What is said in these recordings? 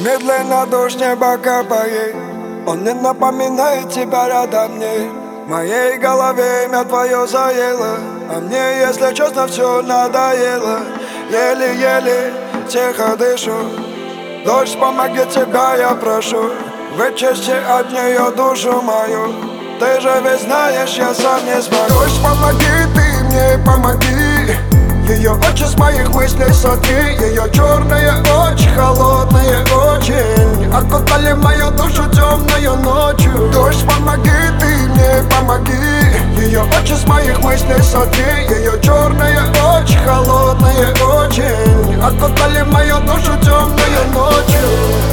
Медленно дождь неба капает, он не напоминает тебя рядом мне. В моей голове имя твое заело, а мне, если честно, все надоело. Еле-еле тихо дышу, дождь, помоги тебя, я прошу. Вычисти от нее душу мою, ты же ведь знаешь, я сам не смогу. Дождь, помоги, ты мне помоги. Ее очи с моих мыслей сотри, ее черные очи, холодные очень, окутали мою душу темною ночью. Дождь, помоги, ты мне помоги. Ее очи с моих мыслей сотри, ее черные очи, холодные очень, окутали мою душу темною ночью.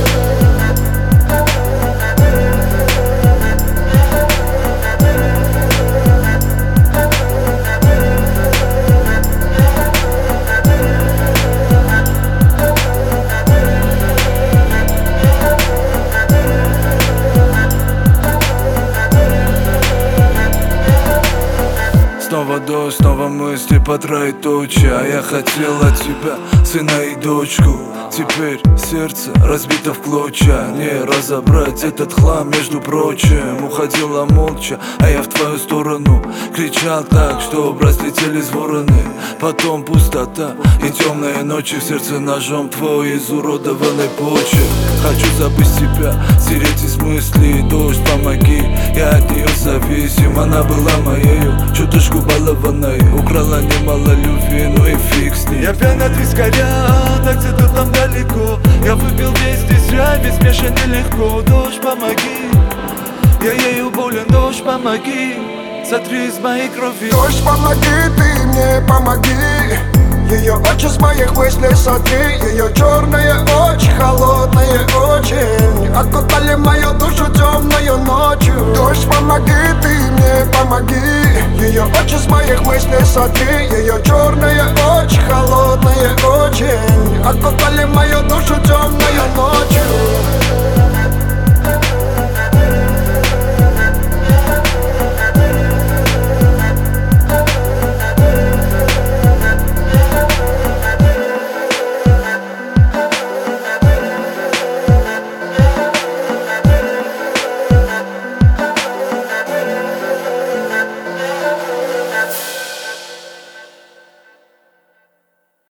Снова дождь, снова мысли по троеточие. А я хотел от тебя сына и дочку. Теперь сердце разбито в клочья. Не разобрать этот хлам, между прочим. Уходила молча, а я в твою сторону кричал так, что разлетелись вороны. Потом пустота и темные ночи. В сердце ножом твой изуродованный почерк. Хочу забыть тебя, стереть из мыслей. Дождь, помоги, я от нее зависим. Она была моею, чуточку балованной, украла немало любви, ну и фиг с ней. Я пьян от вискаря, так где-то там далеко. Я выпил весь здесь рай, без смеша нелегко. Дождь, помоги, я ею болен. Дождь, помоги, сотри из моей крови. Дождь, помоги, ты мне помоги. Ее очи с моих мыслей сотри, ее черные очи, холодные очень, окутали мою душу темною ночью. Дождь, помоги, ты мне помоги. Ее очи с моих мыслей сотри, ее черные очи, холодные очень, окутали мою душу темною ночью.